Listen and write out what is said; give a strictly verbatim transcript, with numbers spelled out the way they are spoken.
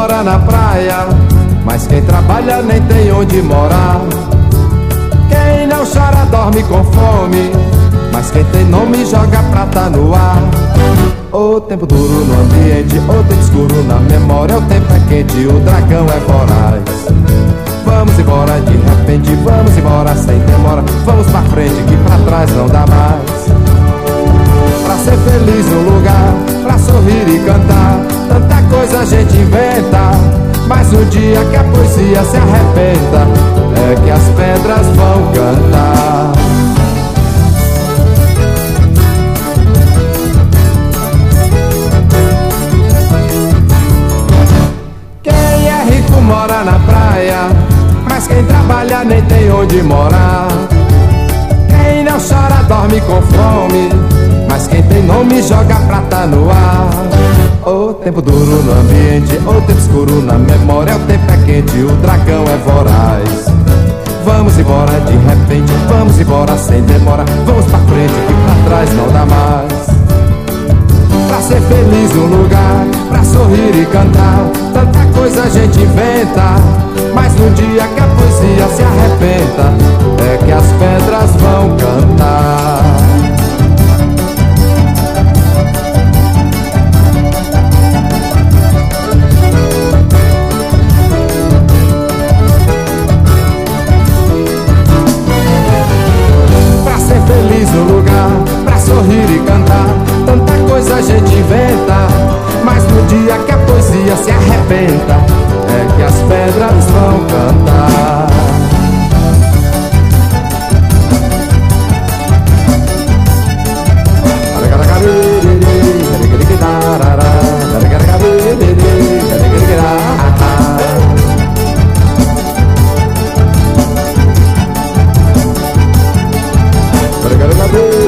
mora na praia, mas quem trabalha nem tem onde morar. Quem não chora dorme com fome, mas quem tem nome joga prata no ar. O tempo duro no ambiente, o tempo escuro na memória. O tempo é quente, o dragão é voraz. Vamos embora de repente, vamos embora sem demora. Vamos pra frente que pra trás não dá mais. Pra ser feliz no lugar, pra sorrir e cantar, tanta coisa a gente inventa, mas no dia que a poesia se arrebenta é que as pedras vão cantar. Quem é rico mora na praia, mas quem trabalha nem tem onde morar. Quem não chora dorme com fome, mas quem tem nome joga prata no ar. O tempo duro no ambiente, o tempo escuro na memória. O tempo é quente, o dragão é voraz. Vamos embora de repente, vamos embora sem demora. Vamos pra frente que pra trás não dá mais. Pra ser feliz no lugar, pra sorrir e cantar, tanta coisa a gente inventa, mas no dia que a poesia se arrebenta é que as pedras vão cantar. Pra ser feliz no lugar, pra sorrir e cantar, tanta coisa a gente inventa, mas no dia que a poesia se arrebenta é que as pedras vão cantar. Obrigado.